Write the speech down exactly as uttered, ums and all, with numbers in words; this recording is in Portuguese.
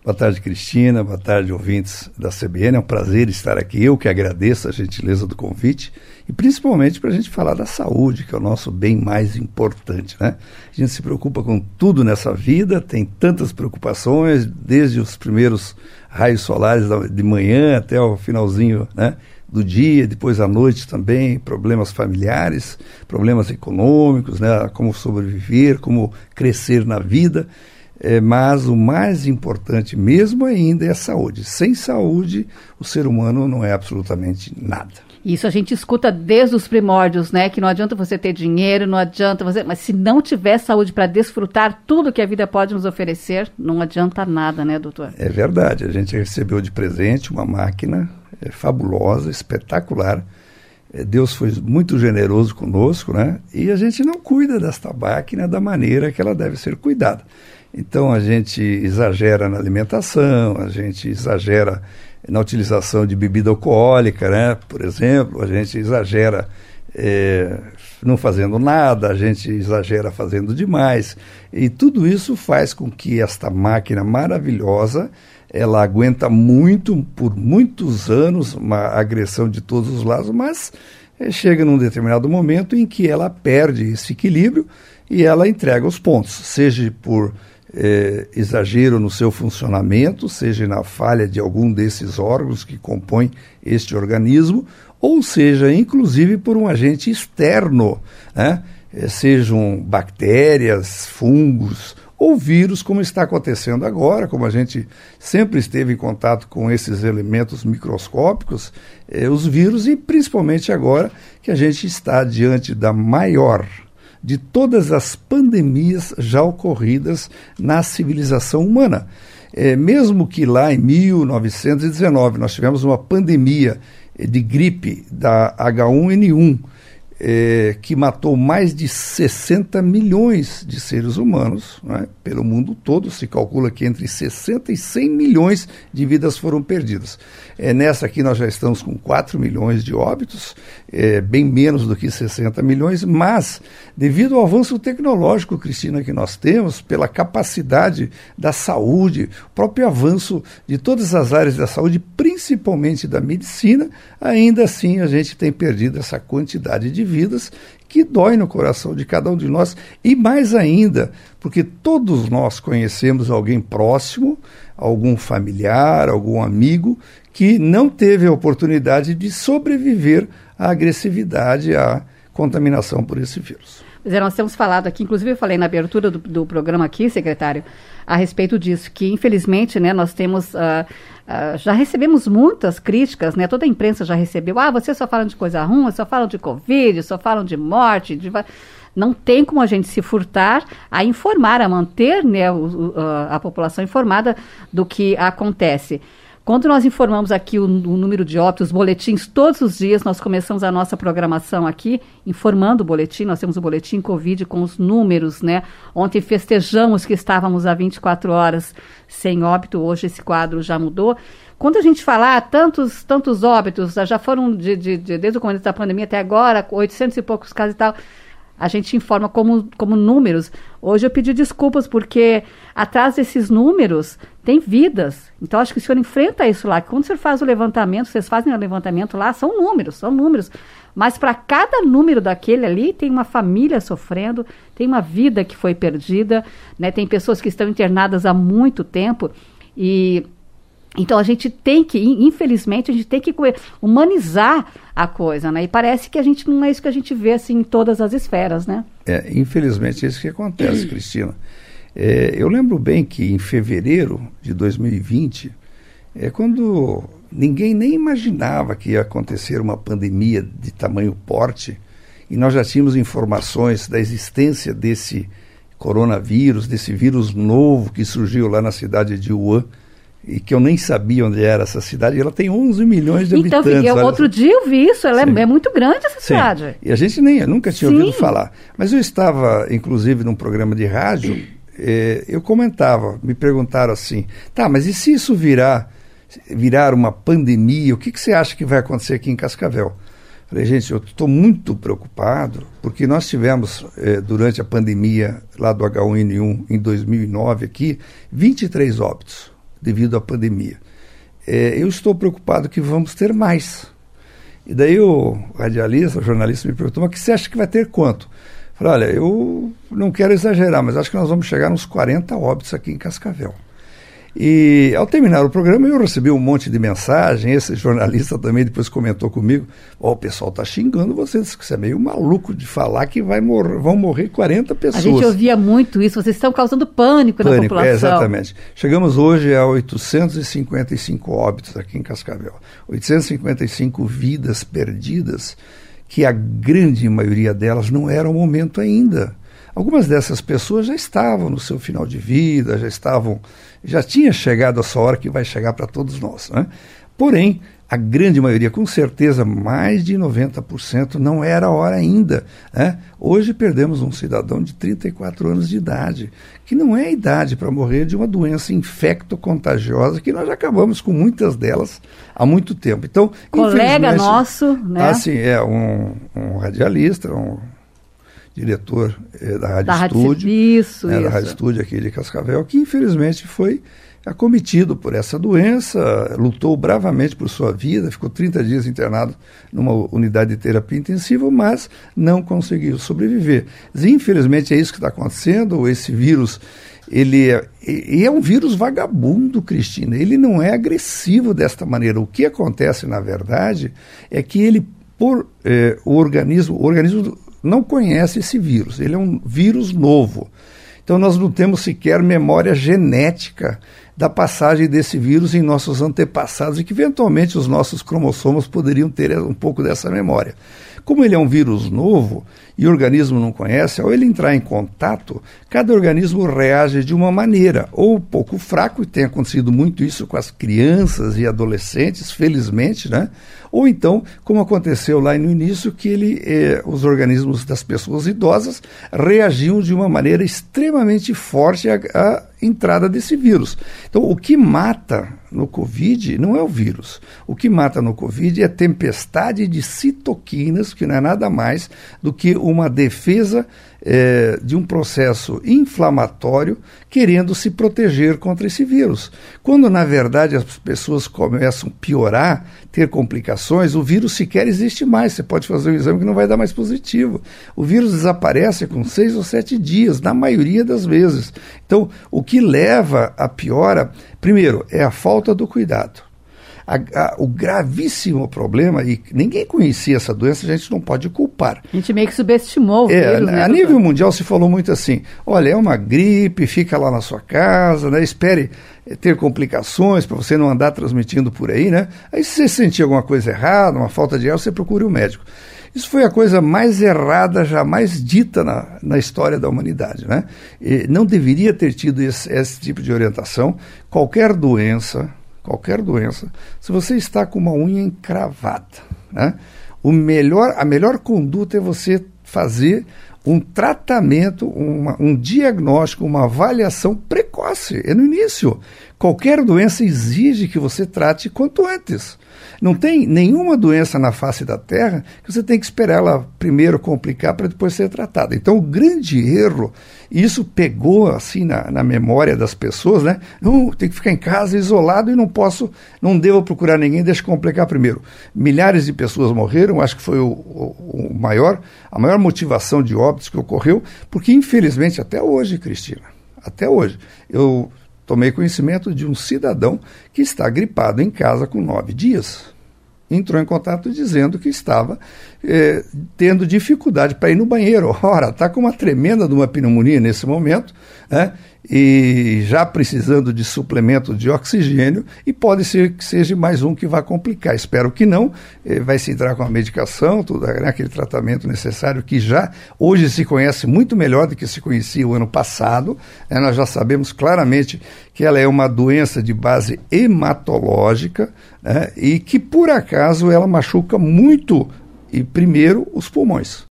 Boa tarde, Cristina. Boa tarde, ouvintes da C B N. É um prazer estar aqui. Eu que agradeço a gentileza do convite e principalmente para a gente falar da saúde, que é o nosso bem mais importante, né? A gente se preocupa com tudo nessa vida, tem tantas preocupações, desde os primeiros raios solares de manhã até o finalzinho, né, do dia, depois à noite também, problemas familiares, problemas econômicos, né, como sobreviver, como crescer na vida. É, mas o mais importante mesmo ainda é a saúde. Sem saúde, o ser humano não é absolutamente nada. Isso a gente escuta desde os primórdios, né? Que não adianta você ter dinheiro, não adianta você... Mas se não tiver saúde para desfrutar tudo que a vida pode nos oferecer, não adianta nada, né, doutor? É verdade. A gente recebeu de presente uma máquina é, fabulosa, espetacular. É, Deus foi muito generoso conosco, né? E a gente não cuida desta máquina da maneira que ela deve ser cuidada. Então a gente exagera na alimentação, a gente exagera na utilização de bebida alcoólica, né? Por exemplo, a gente exagera é, não fazendo nada, a gente exagera fazendo demais. E tudo isso faz com que esta máquina maravilhosa, ela aguenta muito, por muitos anos, uma agressão de todos os lados, mas é, chega num determinado momento em que ela perde esse equilíbrio e ela entrega os pontos, seja por É, exagero no seu funcionamento, seja na falha de algum desses órgãos que compõem este organismo, ou seja, inclusive por um agente externo, né? É, sejam bactérias, fungos ou vírus, como está acontecendo agora, como a gente sempre esteve em contato com esses elementos microscópicos, é, os vírus, e principalmente agora que a gente está diante da maior de todas as pandemias já ocorridas na civilização humana. É, mesmo que lá em mil novecentos e dezenove nós tivemos uma pandemia de gripe da H um N um, é, que matou mais de sessenta milhões de seres humanos, né? Pelo mundo todo se calcula que entre sessenta e cem milhões de vidas foram perdidas. É, nessa aqui nós já estamos com quatro milhões de óbitos, é, bem menos do que sessenta milhões, mas devido ao avanço tecnológico, Cristina, que nós temos, pela capacidade da saúde, o próprio avanço de todas as áreas da saúde, principalmente da medicina, ainda assim a gente tem perdido essa quantidade de vidas que dói no coração de cada um de nós, e mais ainda, porque todos nós conhecemos alguém próximo, algum familiar, algum amigo, que não teve a oportunidade de sobreviver à agressividade, à contaminação por esse vírus. Pois é, nós temos falado aqui, inclusive eu falei na abertura do, do programa aqui, secretário, a respeito disso, que infelizmente, né, nós temos, uh, uh, já recebemos muitas críticas, né, toda a imprensa já recebeu, ah, vocês só falam de coisa ruim, só falam de Covid, só falam de morte, de... Não tem como a gente se furtar a informar, a manter, né, o, o, a população informada do que acontece. Quando nós informamos aqui o, o número de óbitos, os boletins, todos os dias nós começamos a nossa programação aqui, informando o boletim, nós temos o boletim Covid com os números, né? Ontem festejamos que estávamos há vinte e quatro horas sem óbito, hoje esse quadro já mudou. Quando a gente falar tantos, tantos óbitos, já foram de, de, de, desde o começo da pandemia até agora, oitocentos e poucos casos e tal, a gente informa como, como números. Hoje eu pedi desculpas porque atrás desses números tem vidas. Então acho que o senhor enfrenta isso lá. Quando o senhor faz o levantamento, vocês fazem o levantamento lá, são números, são números. Mas para cada número daquele ali tem uma família sofrendo, tem uma vida que foi perdida, né? Tem pessoas que estão internadas há muito tempo e... Então a gente tem que, infelizmente, a gente tem que humanizar a coisa, né? E parece que a gente não é isso que a gente vê assim em todas as esferas, né? É, infelizmente é isso que acontece, Cristina. É, eu lembro bem que em fevereiro de dois mil e vinte, é quando ninguém nem imaginava que ia acontecer uma pandemia de tamanho porte, e nós já tínhamos informações da existência desse coronavírus, desse vírus novo que surgiu lá na cidade de Wuhan, e que eu nem sabia onde era essa cidade, e ela tem onze milhões de então, habitantes. Então, outro dia eu vi isso, ela é, é muito grande essa Sim. cidade. E a gente nem, eu nunca tinha Sim. ouvido falar. Mas eu estava, inclusive, num programa de rádio, eh, eu comentava, me perguntaram assim, tá, mas e se isso virar, virar uma pandemia, o que, que você acha que vai acontecer aqui em Cascavel? Falei, gente, eu estou muito preocupado, porque nós tivemos, eh, durante a pandemia lá do H um N um, em dois mil e nove aqui, vinte e três óbitos devido à pandemia. É, eu estou preocupado que vamos ter mais. E daí o radialista, o jornalista me perguntou, mas que você acha que vai ter quanto? Eu falei, olha, eu não quero exagerar, mas acho que nós vamos chegar nos quarenta óbitos aqui em Cascavel. E ao terminar o programa eu recebi um monte de mensagem, esse jornalista também depois comentou comigo, ó, oh, o pessoal está xingando vocês, que você é meio maluco de falar que vai mor- vão morrer quarenta pessoas. A gente ouvia muito isso, vocês estão causando pânico, pânico na população. É, exatamente. Chegamos hoje a oitocentos e cinquenta e cinco óbitos aqui em Cascavel, oitocentas e cinquenta e cinco vidas perdidas, que a grande maioria delas não era o momento ainda. Algumas dessas pessoas já estavam no seu final de vida, já estavam, já tinha chegado a sua hora que vai chegar para todos nós, né? Porém, a grande maioria, com certeza, mais de noventa por cento, não era a hora ainda, né? Hoje perdemos um cidadão de trinta e quatro anos de idade, que não é a idade para morrer de uma doença infecto-contagiosa, que nós já acabamos com muitas delas há muito tempo. Então, colega nosso, né? Assim, é um, um radialista, um diretor eh, da Rádio da Estúdio, Rádio, isso, né, isso. da Rádio Estúdio aqui de Cascavel, que infelizmente foi acometido por essa doença, lutou bravamente por sua vida, ficou trinta dias internado numa unidade de terapia intensiva, mas não conseguiu sobreviver. E, infelizmente é isso que está acontecendo, esse vírus, ele é, e é um vírus vagabundo, Cristina, ele não é agressivo desta maneira. O que acontece, na verdade, é que ele, por eh, o organismo, o organismo não conhece esse vírus, ele é um vírus novo. Então nós não temos sequer memória genética da passagem desse vírus em nossos antepassados e que eventualmente os nossos cromossomos poderiam ter um pouco dessa memória. Como ele é um vírus novo e o organismo não conhece, ao ele entrar em contato, cada organismo reage de uma maneira, ou um pouco fraco, e tem acontecido muito isso com as crianças e adolescentes, felizmente, né? Ou então, como aconteceu lá no início, que ele, eh, os organismos das pessoas idosas reagiam de uma maneira extremamente forte à, à entrada desse vírus. Então, o que mata no Covid não é o vírus. O que mata no Covid é a tempestade de citoquinas, que não é nada mais do que uma defesa é, de um processo inflamatório querendo se proteger contra esse vírus. Quando, na verdade, as pessoas começam a piorar, ter complicações, o vírus sequer existe mais. Você pode fazer um exame que não vai dar mais positivo. O vírus desaparece com seis ou sete dias, na maioria das vezes. Então, o que leva à piora, primeiro, é a falta do cuidado. A, a, o gravíssimo problema, e ninguém conhecia essa doença, a gente não pode culpar. A gente meio que subestimou o é, vírus, né, a nível doutor? mundial se falou muito assim, olha, é uma gripe, fica lá na sua casa, né, espere ter complicações para você não andar transmitindo por aí, né? Aí se você sentir alguma coisa errada, uma falta de ar, você procure o médico. Isso foi a coisa mais errada jamais dita na, na história da humanidade, né? E não deveria ter tido esse, esse tipo de orientação. Qualquer doença, qualquer doença, se você está com uma unha encravada, né? O melhor, a melhor conduta é você fazer um tratamento, uma, um diagnóstico, uma avaliação precoce, é no início. Qualquer doença exige que você trate quanto antes. Não tem nenhuma doença na face da Terra que você tem que esperar ela primeiro complicar para depois ser tratada. Então, o grande erro, e isso pegou assim na, na memória das pessoas, né? Não, tem que ficar em casa isolado e não posso, não devo procurar ninguém, deixa complicar primeiro. Milhares de pessoas morreram, acho que foi o, o, o maior, a maior motivação de óbitos que ocorreu, porque infelizmente até hoje, Cristina, até hoje, eu tomei conhecimento de um cidadão que está gripado em casa com nove dias. Entrou em contato dizendo que estava eh, tendo dificuldade para ir no banheiro. Ora, está com uma tremenda de uma pneumonia nesse momento, né? E já precisando de suplemento de oxigênio, e pode ser que seja mais um que vai complicar. Espero que não. Eh, vai se entrar com a medicação, tudo, né, aquele tratamento necessário que já hoje se conhece muito melhor do que se conhecia o ano passado. Né? Nós já sabemos claramente que ela é uma doença de base hematológica, né? E que por acaso ela machuca muito, e primeiro, os pulmões.